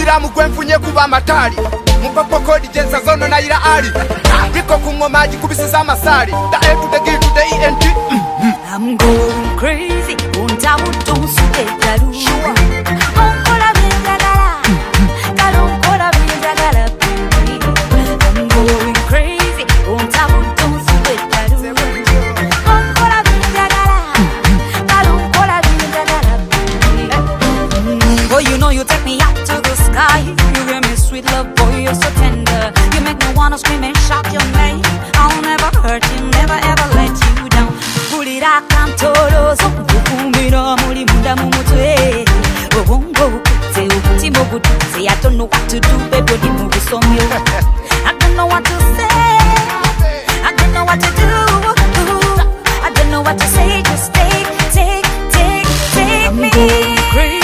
Siramu gwenfunye kuba amatali Mupapa kodi jensa zono na ila ali Riko kungomaji kubisiza masali The A to the G to the ENT I'm going crazy Untabutu sudetalu Onkola binjagala Kalonkola binjagala I'm going crazy Untabutu sudetalu Onkola binjagala Kalonkola binjagala Boy, you know you take me up to the sky. You give me sweet love, boy, you're so tender. You make me wanna scream and shout your name. I'll never hurt you, never ever let you down. Pulira kantorozo, kukumira muri munda mumutwe. Obongo bukutse, obutima obututse. I don't know what to do, baby, odi mubusomyo. I don't know what to say. I don't know what to do. I don't know what to say. Just take me. I'm going crazy.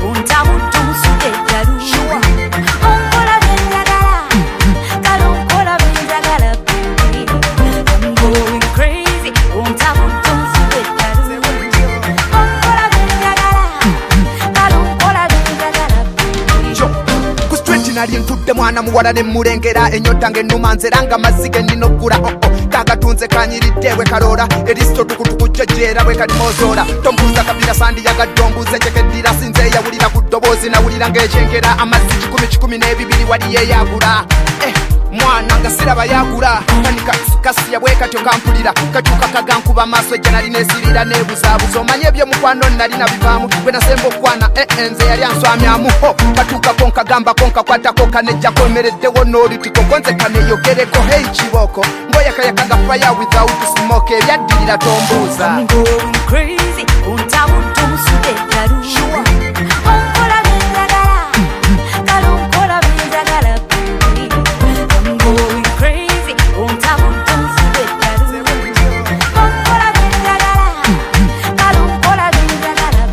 Nali ntudde mwana muwala ne mulengera enyota ng'ennuma nzeranga mazige ninogula kagatunze kanyiridde bwe kaloola eristo tukutuku jjejjeera bwe kalimozoola tombuuza kabira sandi yagadde ombuuze njekeddira sinze yawulira ku ddoboozi nawulira ng'ekyengera amazzi 10 wali yeeyagula mwana nga siraba yagula kanika kasiya bwe katyo kampulira kakyuka kagankuba maaso ejja nali neesirira neebuzaabuza omanye ebyomukwano nali nabivaamu bwe nasemba okwana nze yali answamyamuho katuukako nkagambako nkakwatako kanejjako emereddewo n'olutiko nze kaneeyogereko hei kibooko ngoyakayaka ga fire without smoke ebyaddirira tombuuza I'm going crazy untabutu musudetalu onkola binjagala kalonkola binjagala I'm going crazy untabutu musudetalu onkola binjagala kalonkola binjagala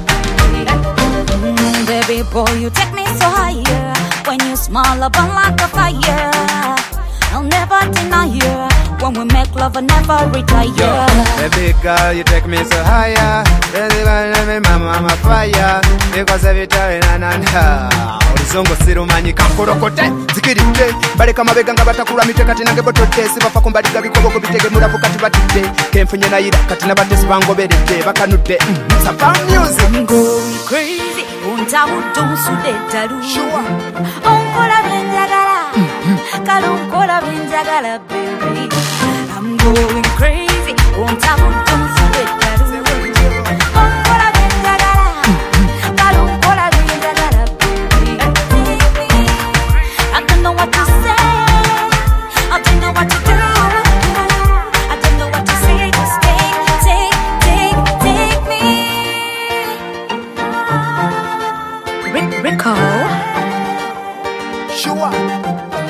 baby boy you take me so higher when you smile up like a fire I'll never deny you. When we make love, I never retire. Baby girl, you take me so higher. Baby, mama, I'm a fire. Because every time Oluzongo sirumanyi kankolokote zikiridde baleka mabega nga batakulamite kati nange botodde sibafa ku mbaliga bikoboko bitege mulavu kati batidde kenfunye nayira kati nabatesi bangoberedde bakanudde Sapa music. I'm going crazy untabutu musudetalu onkola binjagala kalonkola binjagala baby I'm going crazy untabutu musudetalu onkola binjagala kalonkola binjagala baby I don't know what to say I don't know what to do I don't know what to say just take me Rico Sure